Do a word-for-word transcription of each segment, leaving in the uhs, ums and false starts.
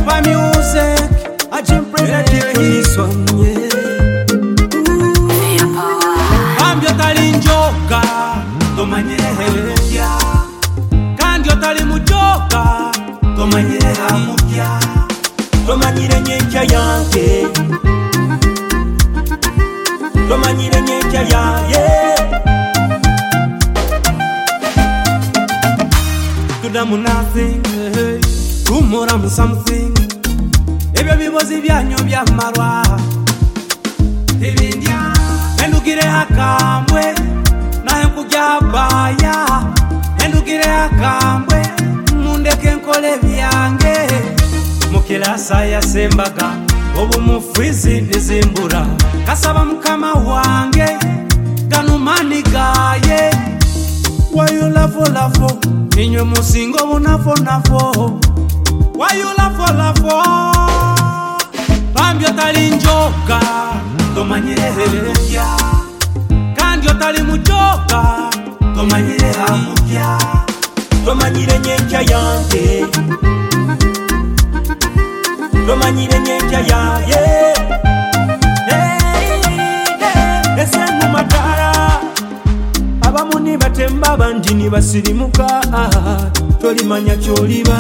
Super music, I jump predator to this one, yeah. Cambio tali njoka, tomanyire mupya. Kandi otali mujoka, tomanyire mupya. Tomanyire nyenkya yange, tomanyire nyenkya yange. Today I'm nothing, tomorrow I'm something. Ebyo bibozi byanyo byamarwa ebindya endugire akambwe naye kujya baya endugire akambwe mundeke nkole byange mukilasa yasembaga obumufizi nizimbura kasaba mukama wange ganumani gaye wayo lafo lafo ninywe musingo bunafo nafo wayo lafo lafo Cambio tali njoka, tomanyire mupya. Kandi otali mujoka, tomanyire mupya. Tomanyire nyenkya yange, tomanyire nyenkya yange. Ese mu matara, abamu ni batemba abandi ni basirimuka. Tolimanya kyoliba.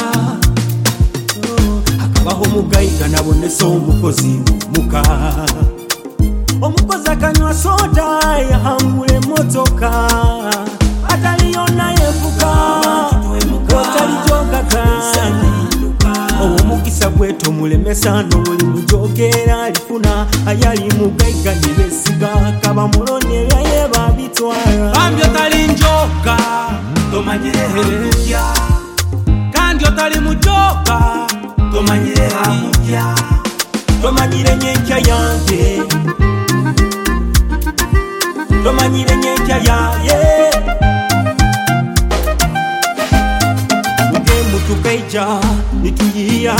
Baho mugayiga nabonese omukozi muka omukozi akanywa soda yahangule motoka ataliyona yevuga otali jogaga omukisa gweto mulemesa n'omuli mujogera alifuna ayali mugayiga nibesiga kaba mulonye byaye babitwala Cambio tali njoka tomanyire mupya kandi otali mujoka tomanyire mupya tomanyire nyenkya yange tomanyire nyenkya yange uge mutukaija nituyiya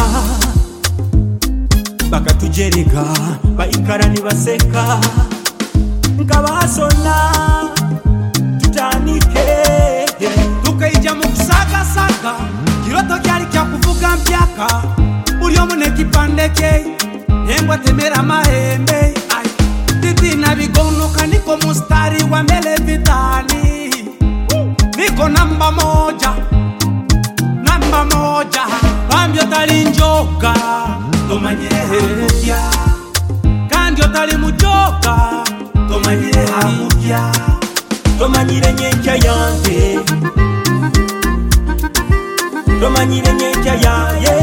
bakatujereka baikara nibaseka nkabasona tutanike tukaija mukusakasaka kiroto kyali kyakuvuga mpyaka Uri omune kipandeke Nengwa temera mahembe Titi na bigonuka niko mustari wa mbele vitani Niko namba moja Namba moja Cambio tali njoka Tomanyire mupya Kandi otali mujoka Tomanyire mupya Tomanyire nyenkya yange Tomanyire nyenkya yange